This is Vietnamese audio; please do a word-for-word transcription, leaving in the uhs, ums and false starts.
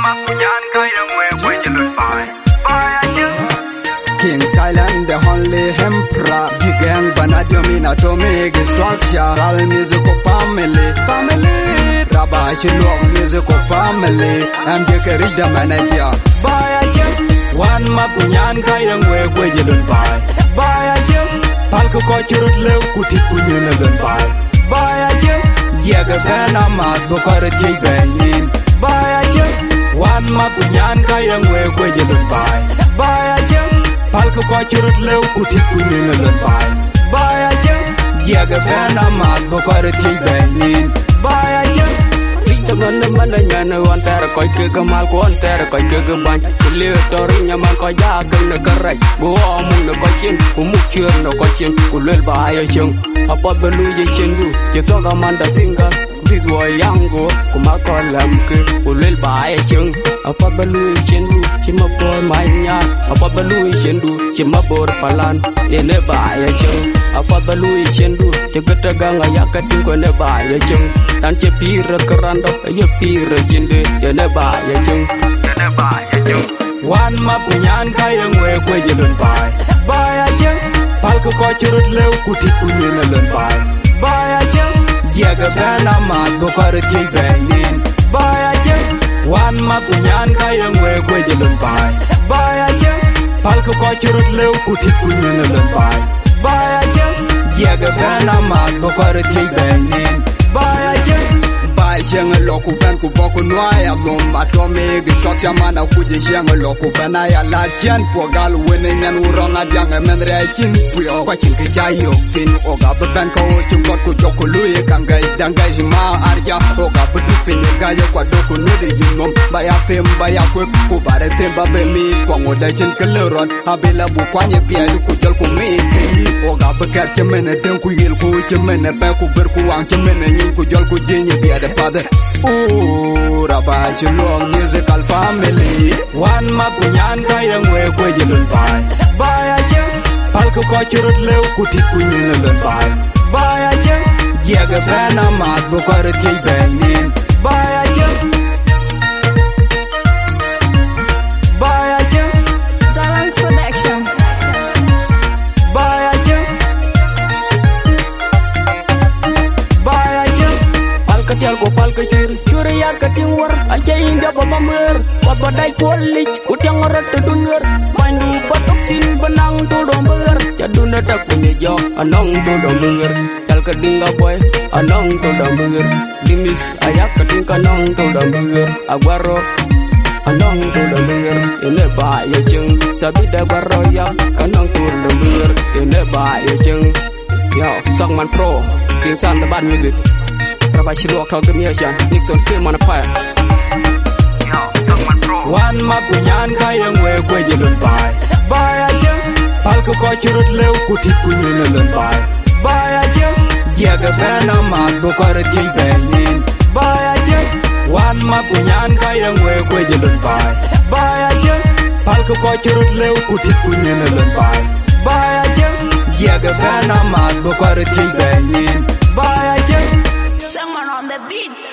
makunyan kaya ngwe kwenye lutbai. Baya jeng. King silent the only emperor. Jigang banadio mina to make structure. All musical family, family. Rabba shilong musical family. I'm the kerida manager. Baya jeng. One makunyan kaya ngwe kwenye lutbai. Baya jeng. Palko kochurut lew kuti kunye lutbai. Baya jeng. Yaga gana mat bokor jay benin. Baya jeng. One makunyan kaya ngwe kwenye lutbai. Baya jeng. Palko kochurut lew kuti kunye lutbai. Baya jeng. Yaga gana mat bokor jay benin. Baya jeng. Teman mana nyana wanter koi ke kemal ko wanter koi ke keban liu tori nyaman ko ja ke negerai bo mung ne ko chin ku muk cheur ne ko chin ku lel ba ya chung apa belu ye chendu je so ga manda singa bi go yango ku ma ko lam ke ku lel ba ya chung apa belu ye chendu chi ma bo mai nya apa belu ye chendu chi ma bor palan ye ne ba ya chung apa belu ye chendu je gata ga nga ya ka tin ko ne ba ya chung dan che pira kerando ye pira jinde ye ne ba ya chung ye ne ba ya chung wan ma punyan kaya ngwe kwe je lun bai ba ya chung pal ko ko churut lew kuti kunye ne lun bai ba ya chung ye ga bana ma bo kar je benin ba ya chung wan ma punyan kaya ngwe kwe je lun bai ba ya chung pal ko ko churut lew kuti kunye ne lun bai ba ya chung ye ga bana ma bo kar je benin ba ya chung Jeng loku pen ku boku noya mom atome structure mana ku je jeng loku pen ya la jan pogal wene nyan urona jang men reachin puyo kwa chin ke jayo tin oga ben ko chin kot ku joku luye kangai dangai ma arja oga budu pinye gayo kwa doku nude yinom baya pem baya ku ku bare temba be mi kwa ngoda chin keleron abela bu kwanye pia ku jol ku me oga bekar chemene den ku yil ku chemene be ku ber ku wang chemene nyin ku jol ku jenye bia de Ooh, Rabba Shilong musical family. One makunyan kaya ngwe kwe jilun bai. Baya jeng, palko ko churut lew kuti kunye nilun bai. Baya jeng, yaga bana mat bukar kei benin. Baya jeng, Baya jeng, Balance Production. Baya jeng, Baya jeng. Katial ko pal ke curi curi yar kating war aja hingga baba mer baba dai polik kutiang rat dunur mandu batok sin benang tu domber jaduna tak punya jo anong tu domber cal kedingga boy anong tu domber dimis ayak keding kanong tu domber agwaro anong tu domber ini ba ya jeng sabi da baroya kanong tu domber ini ba ya jeng yo songman pro king san the bad music Rabba Shilong kau gemiasan Nixon kill mana fire Wan makunyan kaya ngwe kwe jilun bai Baya jeng Palko ko churut lew kuti kunye nilun bai Baya jeng Yaga bana mat bukar jay benin Baya jeng Wan makunyan kaya ngwe kwe jilun bai Baya jeng Palko ko churut lew kuti kunye nilun bai Baya jeng Yaga bana mat bukar jay benin Baya jeng Someone on the beat.